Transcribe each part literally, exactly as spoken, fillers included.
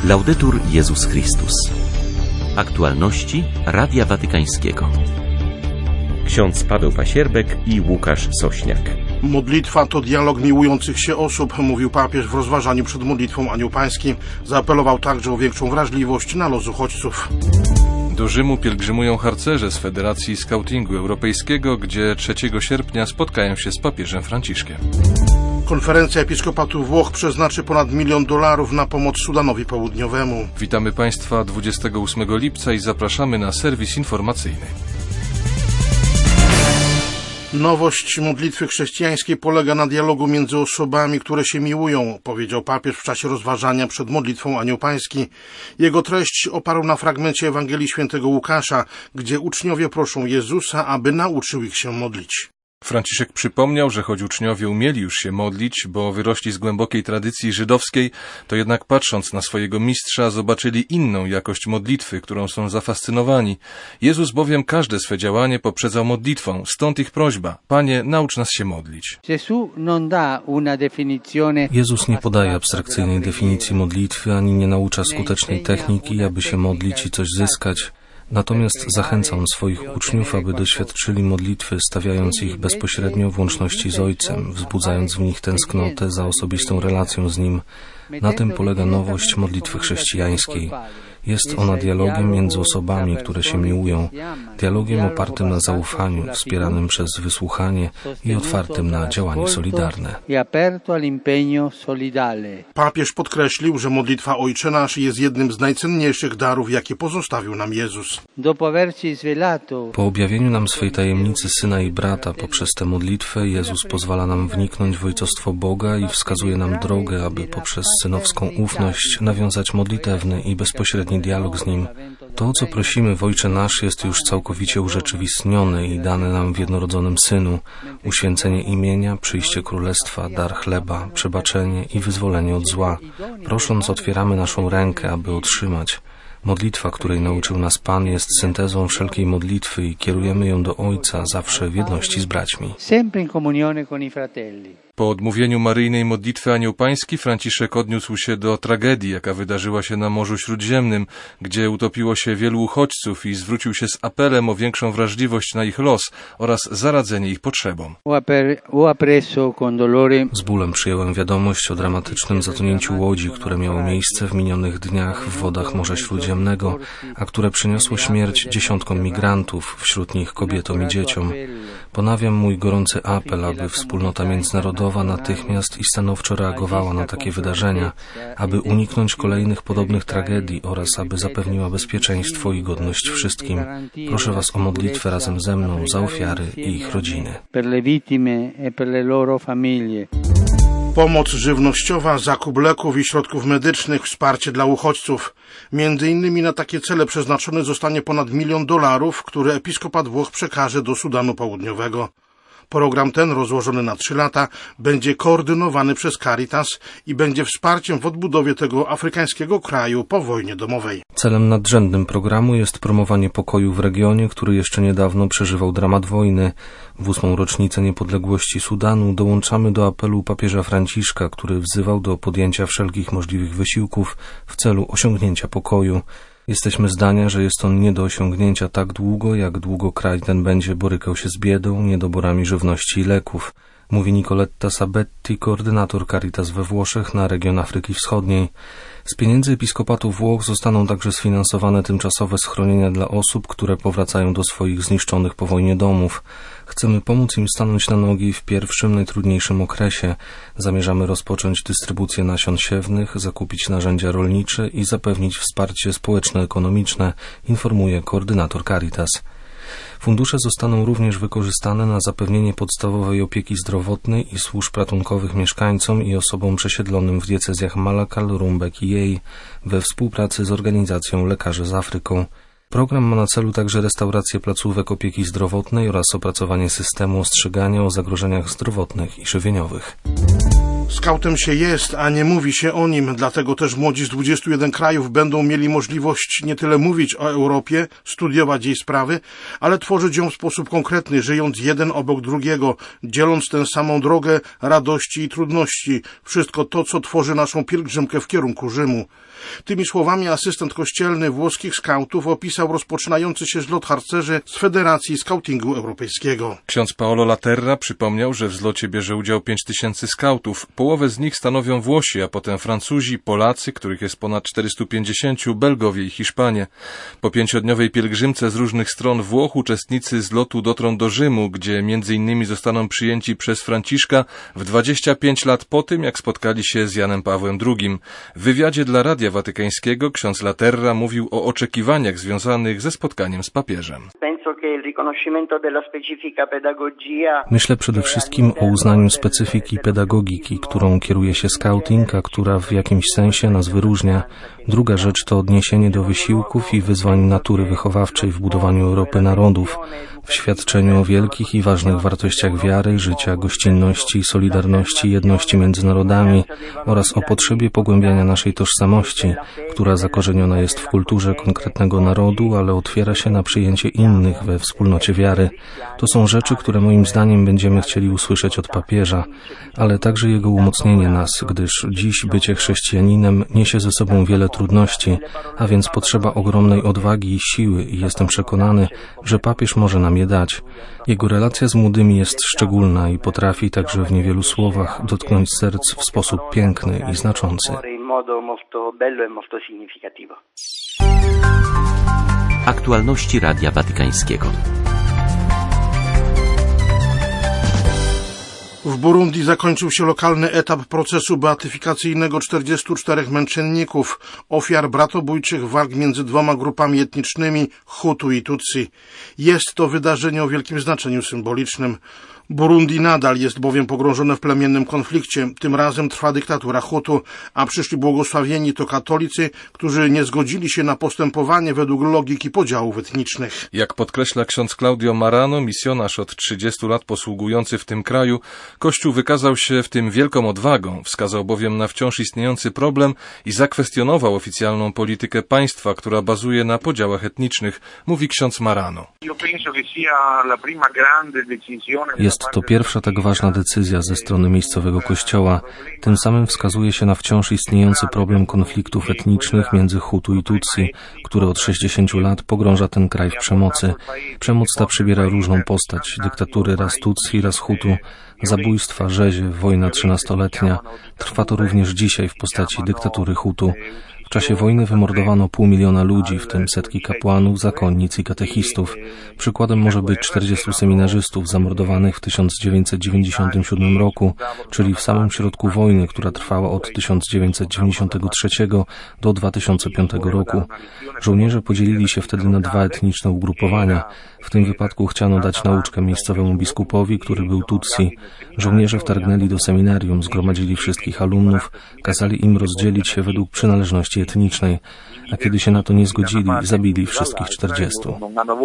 Laudetur Jezus Chrystus. Aktualności Radia Watykańskiego. Ksiądz Paweł Pasierbek i Łukasz Sośniak. Modlitwa to dialog miłujących się osób, mówił papież w rozważaniu przed modlitwą Anioł Pański. Zaapelował także o większą wrażliwość na los uchodźców. Do Rzymu pielgrzymują harcerze z Federacji Skautingu Europejskiego, gdzie trzeciego sierpnia spotkają się z papieżem Franciszkiem. Konferencja Episkopatu Włoch przeznaczy ponad milion dolarów na pomoc Sudanowi Południowemu. Witamy Państwa dwudziestego ósmego lipca i zapraszamy na serwis informacyjny. Nowość modlitwy chrześcijańskiej polega na dialogu między osobami, które się miłują, powiedział papież w czasie rozważania przed modlitwą Anioł Pański. Jego treść oparł na fragmencie Ewangelii Świętego Łukasza, gdzie uczniowie proszą Jezusa, aby nauczył ich się modlić. Franciszek przypomniał, że choć uczniowie umieli już się modlić, bo wyrośli z głębokiej tradycji żydowskiej, to jednak patrząc na swojego mistrza zobaczyli inną jakość modlitwy, którą są zafascynowani. Jezus bowiem każde swe działanie poprzedzał modlitwą, stąd ich prośba: Panie, naucz nas się modlić. Jezus nie podaje abstrakcyjnej definicji modlitwy, ani nie naucza skutecznej techniki, aby się modlić i coś zyskać. Natomiast zachęca On swoich uczniów, aby doświadczyli modlitwy, stawiając ich bezpośrednio w łączności z Ojcem, wzbudzając w nich tęsknotę za osobistą relacją z Nim. Na tym polega nowość modlitwy chrześcijańskiej. Jest ona dialogiem między osobami, które się miłują, dialogiem opartym na zaufaniu, wspieranym przez wysłuchanie i otwartym na działanie solidarne. Papież podkreślił, że modlitwa Ojcze Nasz jest jednym z najcenniejszych darów, jakie pozostawił nam Jezus. Po objawieniu nam swej tajemnicy Syna i Brata poprzez tę modlitwę Jezus pozwala nam wniknąć w ojcostwo Boga i wskazuje nam drogę, aby poprzez synowską ufność nawiązać modlitewny i bezpośredni dialog z Nim. To, o co prosimy w Ojcze Nasz, jest już całkowicie urzeczywistnione i dane nam w jednorodzonym Synu. Uświęcenie imienia, przyjście królestwa, dar chleba, przebaczenie i wyzwolenie od zła. Prosząc, otwieramy naszą rękę, aby otrzymać. Modlitwa, której nauczył nas Pan, jest syntezą wszelkiej modlitwy i kierujemy ją do Ojca zawsze w jedności z braćmi. Po odmówieniu maryjnej modlitwy Anioł Pański Franciszek odniósł się do tragedii, jaka wydarzyła się na Morzu Śródziemnym, gdzie utopiło się wielu uchodźców i zwrócił się z apelem o większą wrażliwość na ich los oraz zaradzenie ich potrzebom. Z bólem przyjąłem wiadomość o dramatycznym zatonięciu łodzi, które miało miejsce w minionych dniach w wodach Morza Śródziemnego, a które przyniosło śmierć dziesiątkom migrantów, wśród nich kobietom i dzieciom. Ponawiam mój gorący apel, aby wspólnota międzynarodowa natychmiast i stanowczo reagowała na takie wydarzenia, aby uniknąć kolejnych podobnych tragedii oraz aby zapewniła bezpieczeństwo i godność wszystkim. Proszę Was o modlitwę razem ze mną za ofiary i ich rodziny. Pomoc żywnościowa, zakup leków i środków medycznych, wsparcie dla uchodźców. Między innymi na takie cele przeznaczony zostanie ponad milion dolarów, który Episkopat Włoch przekaże do Sudanu Południowego. Program ten, rozłożony na trzy lata, będzie koordynowany przez Caritas i będzie wsparciem w odbudowie tego afrykańskiego kraju po wojnie domowej. Celem nadrzędnym programu jest promowanie pokoju w regionie, który jeszcze niedawno przeżywał dramat wojny. W ósmą rocznicę niepodległości Sudanu dołączamy do apelu papieża Franciszka, który wzywał do podjęcia wszelkich możliwych wysiłków w celu osiągnięcia pokoju. Jesteśmy zdania, że jest on nie do osiągnięcia tak długo, jak długo kraj ten będzie borykał się z biedą, niedoborami żywności i leków, mówi Nicoletta Sabetti, koordynator Caritas we Włoszech na region Afryki Wschodniej. Z pieniędzy Episkopatu Włoch zostaną także sfinansowane tymczasowe schronienia dla osób, które powracają do swoich zniszczonych po wojnie domów. Chcemy pomóc im stanąć na nogi w pierwszym, najtrudniejszym okresie. Zamierzamy rozpocząć dystrybucję nasion siewnych, zakupić narzędzia rolnicze i zapewnić wsparcie społeczno-ekonomiczne, informuje koordynator Caritas. Fundusze zostaną również wykorzystane na zapewnienie podstawowej opieki zdrowotnej i służb ratunkowych mieszkańcom i osobom przesiedlonym w diecezjach Malakal, Rumbek i Jej we współpracy z organizacją Lekarzy z Afryką. Program ma na celu także restaurację placówek opieki zdrowotnej oraz opracowanie systemu ostrzegania o zagrożeniach zdrowotnych i żywieniowych. Skautem się jest, a nie mówi się o nim, dlatego też młodzi z dwudziestu jeden krajów będą mieli możliwość nie tyle mówić o Europie, studiować jej sprawy, ale tworzyć ją w sposób konkretny, żyjąc jeden obok drugiego, dzieląc tę samą drogę radości i trudności, wszystko to, co tworzy naszą pielgrzymkę w kierunku Rzymu. Tymi słowami asystent kościelny włoskich skautów opisał rozpoczynający się zlot harcerzy z Federacji Skautingu Europejskiego. Ksiądz Paolo Laterra przypomniał, że w zlocie bierze udział pięć tysięcy skautów. Połowę z nich stanowią Włosi, a potem Francuzi, Polacy, których jest ponad czterystu pięćdziesięciu, Belgowie i Hiszpanie. Po pięciodniowej pielgrzymce z różnych stron Włoch uczestnicy zlotu dotrą do Rzymu, gdzie między innymi zostaną przyjęci przez Franciszka w dwadzieścia pięć lat po tym, jak spotkali się z Janem Pawłem drugim. W wywiadzie dla Radia Watykańskiego ksiądz Laterra mówił o oczekiwaniach związanych ze spotkaniem z papieżem. Myślę przede wszystkim o uznaniu specyfiki pedagogiki, którą kieruje się skauting, a która w jakimś sensie nas wyróżnia. Druga rzecz to odniesienie do wysiłków i wyzwań natury wychowawczej w budowaniu Europy narodów, w świadczeniu o wielkich i ważnych wartościach wiary, życia, gościnności, solidarności, jedności między narodami oraz o potrzebie pogłębiania naszej tożsamości, która zakorzeniona jest w kulturze konkretnego narodu, ale otwiera się na przyjęcie innych we wspólnocie wiary. To są rzeczy, które moim zdaniem będziemy chcieli usłyszeć od papieża, ale także jego umocnienie nas, gdyż dziś bycie chrześcijaninem niesie ze sobą wiele trudności, a więc potrzeba ogromnej odwagi i siły i jestem przekonany, że papież może nam je dać. Jego relacja z młodymi jest szczególna i potrafi także w niewielu słowach dotknąć serc w sposób piękny i znaczący. Aktualności Radia Watykańskiego. W Burundi zakończył się lokalny etap procesu beatyfikacyjnego czterdziestu czterech męczenników, ofiar bratobójczych walk między dwoma grupami etnicznymi Hutu i Tutsi. Jest to wydarzenie o wielkim znaczeniu symbolicznym. Burundi nadal jest bowiem pogrążone w plemiennym konflikcie. Tym razem trwa dyktatura Hutu, a przyszli błogosławieni to katolicy, którzy nie zgodzili się na postępowanie według logiki podziałów etnicznych. Jak podkreśla ksiądz Claudio Marano, misjonarz od trzydziestu lat posługujący w tym kraju, Kościół wykazał się w tym wielką odwagą, wskazał bowiem na wciąż istniejący problem i zakwestionował oficjalną politykę państwa, która bazuje na podziałach etnicznych, mówi ksiądz Marano. Jest to pierwsza tak ważna decyzja ze strony miejscowego kościoła. Tym samym wskazuje się na wciąż istniejący problem konfliktów etnicznych między Hutu i Tutsi, który od sześćdziesięciu lat pogrąża ten kraj w przemocy. Przemoc ta przybiera różną postać. Dyktatury raz Tutsi, raz Hutu, zabójstwa, rzezie, wojna trzynastoletnia. Trwa to również dzisiaj w postaci dyktatury Hutu. W czasie wojny wymordowano pół miliona ludzi, w tym setki kapłanów, zakonnic i katechistów. Przykładem może być czterdziestu seminarzystów zamordowanych w tysiąc dziewięćset dziewięćdziesiątym siódmym roku, czyli w samym środku wojny, która trwała od tysiąc dziewięćset dziewięćdziesiątego trzeciego do dwa tysiące piątego roku. Żołnierze podzielili się wtedy na dwa etniczne ugrupowania. W tym wypadku chciano dać nauczkę miejscowemu biskupowi, który był Tutsi. Żołnierze wtargnęli do seminarium, zgromadzili wszystkich alumnów, kazali im rozdzielić się według przynależności etnicznej, a kiedy się na to nie zgodzili, zabili wszystkich czterdziestu.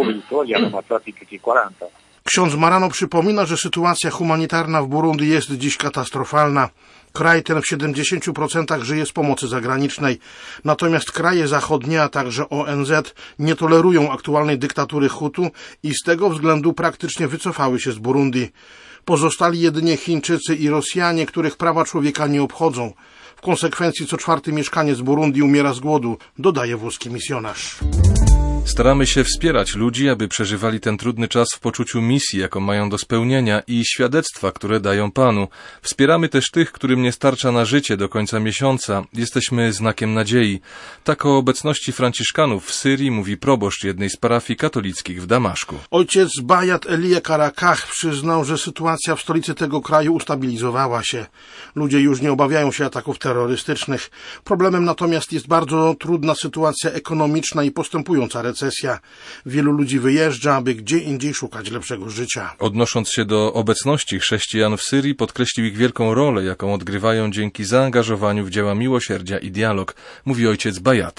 Ksiądz Marano przypomina, że sytuacja humanitarna w Burundi jest dziś katastrofalna. Kraj ten w siedemdziesięciu procentach żyje z pomocy zagranicznej. Natomiast kraje zachodnie, a także O N Z nie tolerują aktualnej dyktatury Hutu i z tego względu praktycznie wycofały się z Burundi. Pozostali jedynie Chińczycy i Rosjanie, których prawa człowieka nie obchodzą. W konsekwencji co czwarty mieszkaniec Burundi umiera z głodu, dodaje włoski misjonarz. Staramy się wspierać ludzi, aby przeżywali ten trudny czas w poczuciu misji, jaką mają do spełnienia i świadectwa, które dają Panu. Wspieramy też tych, którym nie starcza na życie do końca miesiąca. Jesteśmy znakiem nadziei. Tak o obecności franciszkanów w Syrii mówi proboszcz jednej z parafii katolickich w Damaszku. Ojciec Bayat Elie Karakach przyznał, że sytuacja w stolicy tego kraju ustabilizowała się. Ludzie już nie obawiają się ataków terrorystycznych. Problemem natomiast jest bardzo trudna sytuacja ekonomiczna i postępująca recesja. Wielu ludzi wyjeżdża, aby gdzie indziej szukać lepszego życia. Odnosząc się do obecności chrześcijan w Syrii, podkreślił ich wielką rolę, jaką odgrywają dzięki zaangażowaniu w dzieła miłosierdzia i dialog, mówi ojciec Bayat.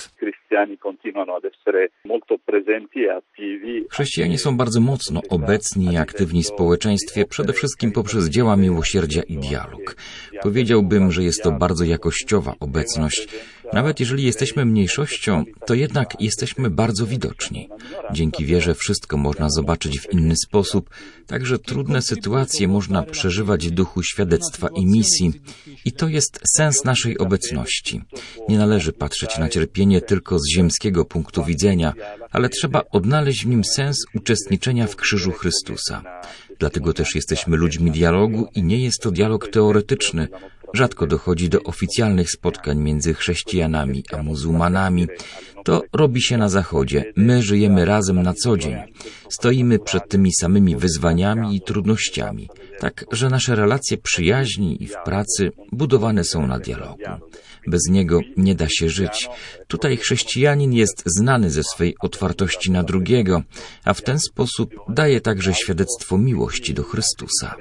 Chrześcijanie są bardzo mocno obecni i aktywni w społeczeństwie, przede wszystkim poprzez dzieła miłosierdzia i dialog. Powiedziałbym, że jest to bardzo jakościowa obecność. Nawet jeżeli jesteśmy mniejszością, to jednak jesteśmy bardzo widoczni. Dzięki wierze wszystko można zobaczyć w inny sposób, także trudne sytuacje można przeżywać w duchu świadectwa i misji. I to jest sens naszej obecności. Nie należy patrzeć na cierpienie tylko z ziemskiego punktu widzenia, ale trzeba odnaleźć w nim sens uczestniczenia w krzyżu Chrystusa. Dlatego też jesteśmy ludźmi dialogu i nie jest to dialog teoretyczny. Rzadko dochodzi do oficjalnych spotkań między chrześcijanami a muzułmanami. To robi się na Zachodzie. My żyjemy razem na co dzień. Stoimy przed tymi samymi wyzwaniami i trudnościami. Tak, że nasze relacje przyjaźni i w pracy budowane są na dialogu. Bez niego nie da się żyć. Tutaj chrześcijanin jest znany ze swej otwartości na drugiego, a w ten sposób daje także świadectwo miłości do Chrystusa.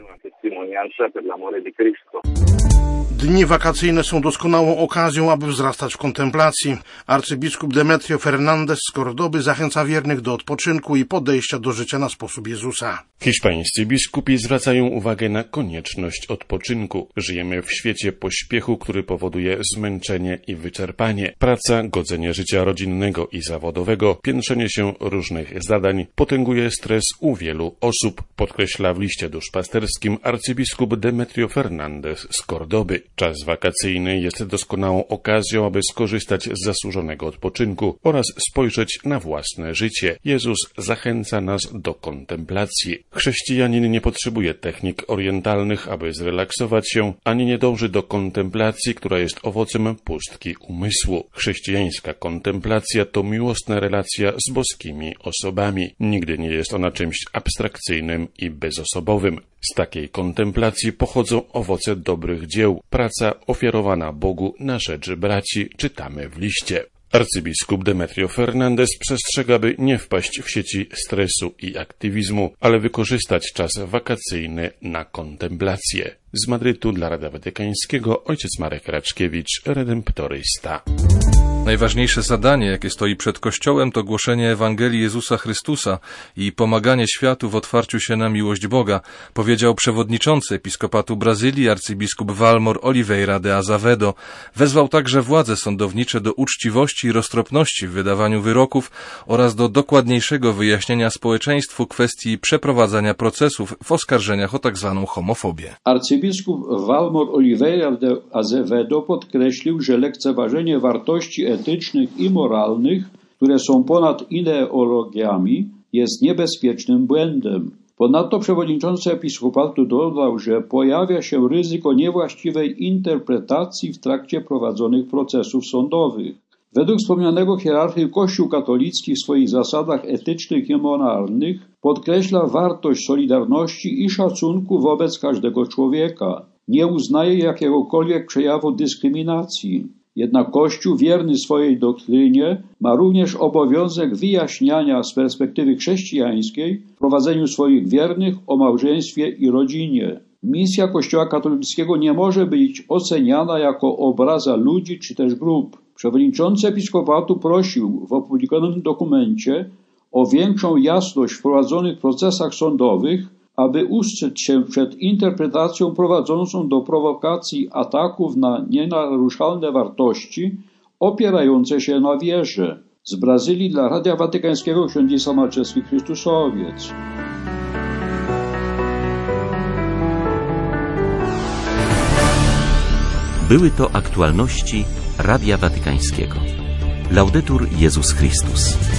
Dni wakacyjne są doskonałą okazją, aby wzrastać w kontemplacji. Arcybiskup Demetrio Fernandez z Kordoby zachęca wiernych do odpoczynku i podejścia do życia na sposób Jezusa. Hiszpańscy biskupi zwracają uwagę na konieczność odpoczynku. Żyjemy w świecie pośpiechu, który powoduje zmęczenie i wyczerpanie. Praca, godzenie życia rodzinnego i zawodowego, piętrzenie się różnych zadań potęguje stres u wielu osób, podkreśla w liście duszpasterskim arcybiskup Demetrio Fernandez z Kordoby. Czas wakacyjny jest doskonałą okazją, aby skorzystać z zasłużonego odpoczynku oraz spojrzeć na własne życie. Jezus zachęca nas do kontemplacji. Chrześcijanin nie potrzebuje technik orientalnych, aby zrelaksować się, ani nie dąży do kontemplacji, która jest owocem pustki umysłu. Chrześcijańska kontemplacja to miłosna relacja z boskimi osobami. Nigdy nie jest ona czymś abstrakcyjnym i bezosobowym. Z takiej kontemplacji pochodzą owoce dobrych dzieł, praca ofiarowana Bogu na rzecz braci, czytamy w liście. Arcybiskup Demetrio Fernandez przestrzega, by nie wpaść w sieci stresu i aktywizmu, ale wykorzystać czas wakacyjny na kontemplację. Z Madrytu dla Radia Watykańskiego ojciec Marek Raczkiewicz, redemptorysta. Najważniejsze zadanie, jakie stoi przed Kościołem, to głoszenie Ewangelii Jezusa Chrystusa i pomaganie światu w otwarciu się na miłość Boga, powiedział przewodniczący Episkopatu Brazylii arcybiskup Valmor Oliveira de Azevedo. Wezwał także władze sądownicze do uczciwości i roztropności w wydawaniu wyroków oraz do dokładniejszego wyjaśnienia społeczeństwu kwestii przeprowadzania procesów w oskarżeniach o tzw. homofobię. Arcybiskup Valmor Oliveira de Azevedo podkreślił, że lekceważenie wartości etycznych i moralnych, które są ponad ideologiami, jest niebezpiecznym błędem. Ponadto przewodniczący episkopatu dodał, że pojawia się ryzyko niewłaściwej interpretacji w trakcie prowadzonych procesów sądowych. Według wspomnianego hierarchy Kościół katolicki w swoich zasadach etycznych i moralnych podkreśla wartość solidarności i szacunku wobec każdego człowieka. Nie uznaje jakiegokolwiek przejawu dyskryminacji. Jednak Kościół, wierny swojej doktrynie, ma również obowiązek wyjaśniania z perspektywy chrześcijańskiej prowadzeniu swoich wiernych o małżeństwie i rodzinie. Misja Kościoła katolickiego nie może być oceniana jako obraza ludzi czy też grup. Przewodniczący episkopatu prosił w opublikowanym dokumencie o większą jasność w prowadzonych procesach sądowych, aby ustrzec się przed interpretacją prowadzącą do prowokacji ataków na nienaruszalne wartości opierające się na wierze. Z Brazylii dla Radia Watykańskiego ksiądz Malczewski Chrystusowiec. Były to aktualności Radia Watykańskiego. Laudetur Jezus Chrystus.